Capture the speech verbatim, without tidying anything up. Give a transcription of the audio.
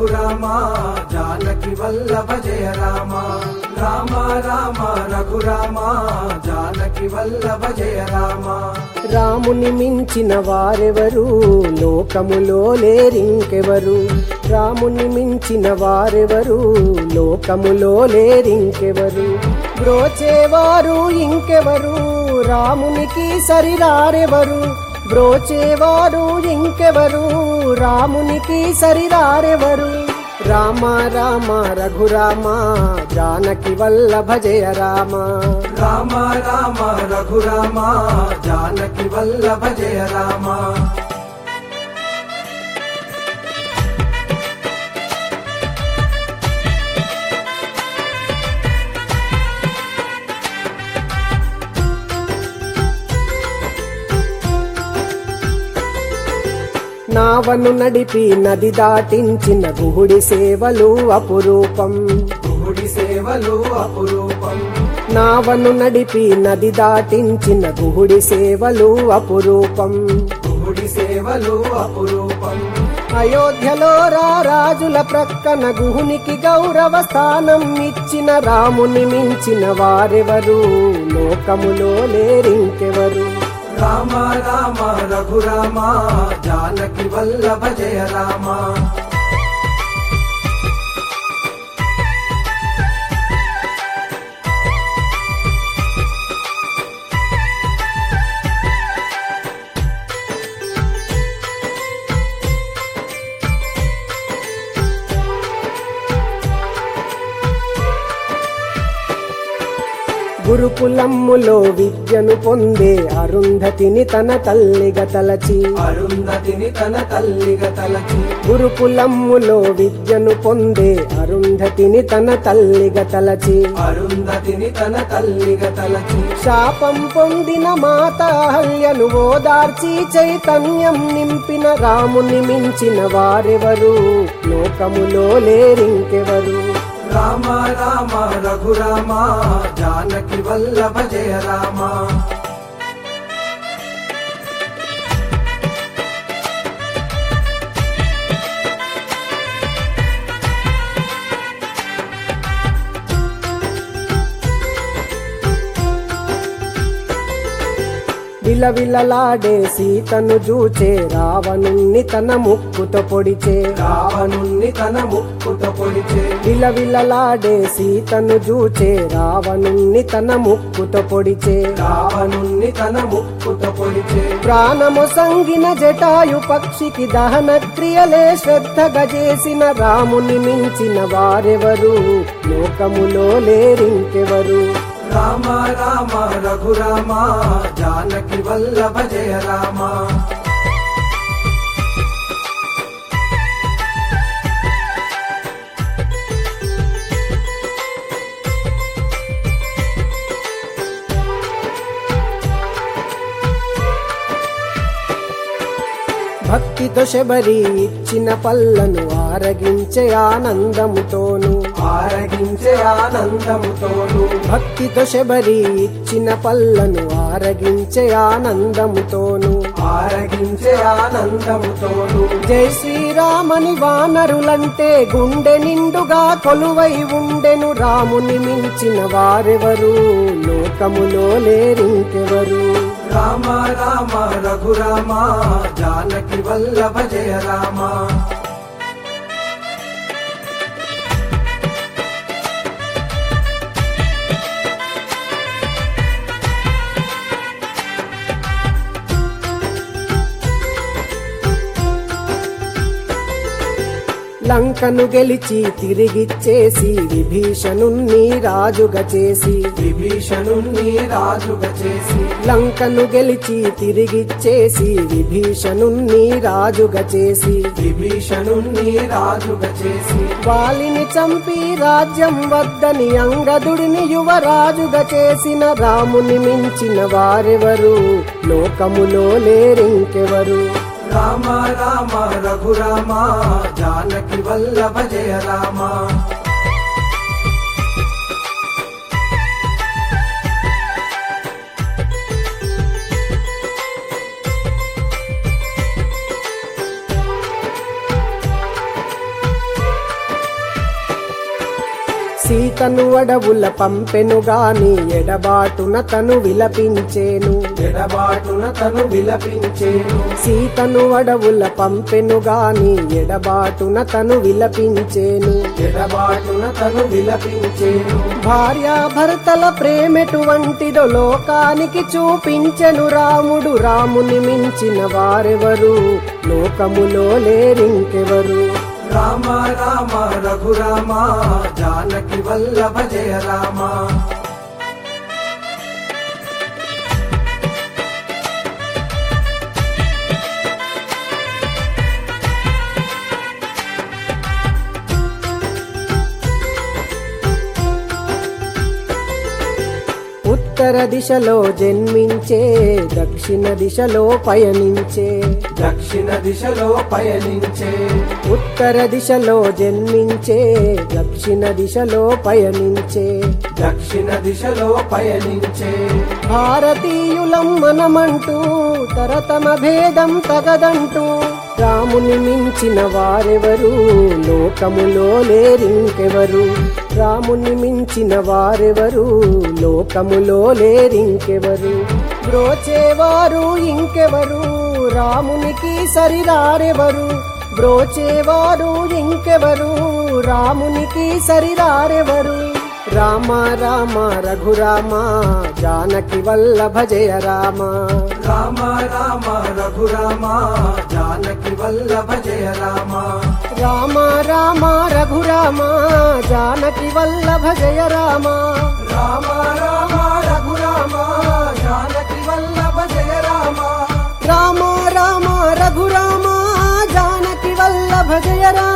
రఘురామ జానకి వల్లభ జయ రామ రామ రామ రఘురామ జానకి వల్లభ జయ రామ రాముని మించిన వారెవరు లోకములో లేరింకెవరు రాముని మించిన వారెవరు లోకములో లేరింకెవరు బ్రోచేవారు ఇంకెవరు రామునికి సరిరారెవరు బ్రోచేవారు ఇంకెవరు రామునికి సరిరారెవరు రామ రామ రఘురామ జానకి వల్లభ జయ రామ రామ రామ రఘురామ జానకి వల్లభ జయ రామ నావను నడిపి నది దాటించిన గుహుడి సేవలు అపురూపం గుహుడి సేవలు అపురూపం నావను నడిపి నది దాటించిన గుహుడి సేవలు అపురూపం గుహుడి సేవలు అపురూపం అయోధ్యలో రాజుల ప్రక్కన గుహునికి గౌరవ స్థానం ఇచ్చిన రాముని మించిన వారెవరు లోకములో లేరింకెవరు రామ రామ రఘురామ జానకి వల్లభ జయ రామ గురుకులమ్ములో విద్యను పొందే అరుంధతిని తన తల్లిగా తలచి అరుంధతిని తన తల్లిగా తలచి గురుకులమ్ములో విద్యను పొందే అరుంధతిని తన తల్లిగా తలచి అరుంధతిని తన తల్లిగా తలచి శాపం పొందిన మాత అహల్యను ఓదార్చి చైతన్యం నింపిన రాముని మించిన వారెవరు లోకములో లేరింకెవరు రామ రామ రఘురామ జానకి వల్లభ జయ రామ విలవిలలాడే సీతను జూచే రావణుణ్ణి తన ముక్కుతో పొడిచే రావణుణ్ణి తన ముక్కుతో పొడిచే విలవిలలాడే సీతను జూచే రావణుణ్ణి తన ముక్కుతో పొడిచే రావణుణ్ణి తన ముక్కుతో పొడిచే ప్రాణము సంగిన జటాయు పక్షికి దహన క్రియలే శ్రద్ధగా చేసిన రాముని మించిన వారెవరు లోకములో లేరింకెవరు రామ రామ రఘురామ జానకి వల్లభ జయ రామ భక్తితో శబరి ఇచ్చిన పల్లను ఆరగించే ఆనందముతోను ఆరగించే ఆనందముతోను భక్తితో శబరి ఇచ్చిన పల్లను ఆరగించే ఆనందముతోను ఆరగించే ఆనందముతోను జై శ్రీరామని వానరులంటే గుండె నిండుగా కొలువై ఉండెను రాముని మించిన వారెవరు లోకములో లేరింకెవరు రామ రామ రఘురామ జానకి వల్లభ జయ రామ లంకను గెలిచి తిరిగిచ్చేసి విభీషణుణ్ణి రాజుగా చేసి విభీషణుణ్ణి రాజుగా చేసి లంకను గెలిచి తిరిగిచ్చేసి విభీషణుణ్ణి రాజుగా చేసి విభీషణుణ్ణి రాజుగా చేసి వాలిని చంపి రాజ్యం వద్దని అంగదుడిని యువరాజుగా చేసిన రాముని మించిన వారెవరు లోకములో లేరింకెవరు రామ రామ రఘురామ జానకి వల్లభ జయ రామ సీతను అడవుల పంపెను గాని ఎడబాటున తను విలపించేను ఎడబాటున తను విలపించేను సీతను అడవుల పంపెను గాని ఎడబాటున తను విలపించేను ఎడబాటున తను విలపించేను భార్యాభర్తల ప్రేమెటువంటిదో లోకానికి చూపించెను రాముడు రాముని మించిన వారెవరు లోకములో లేరింకెవరు రామ రామ రఘురామ జానకి వల్లభ జయ రామ ఉత్తర దిశలో జన్మించే దక్షిణ దిశలో పయనించే దక్షిణ దిశలో పయనించే ఉత్తర దిశలో జన్మించే దక్షిణ దిశలో పయనించే దక్షిణ దిశలో పయనించే భారతీయులం మనమంటూ తరతమ భేదం తగదంటూ రాముని మించిన వారెవరు లోకములో లేరింకెవరు రాముని మించిన వారెవరు లోకములో లేరింకెవరు బ్రోచేవారు ఇంకెవరు రామునికి సరిరారెవరు బ్రోచేవారు ఇంకెవరు రామునికి సరిరారెవరు రామ రామ రఘురామ జానకి వల్లభ జయ రామ రామ రామ రఘురామ జానకి వల్లభ జయ రామ రామ రామ రఘురామ జానకి వల్లభ జయ రామ రామ రామ రఘురామ జానకి వల్లభ జయ రామ రామ రామ రఘురామ జానకి వల్లభ జయ రామ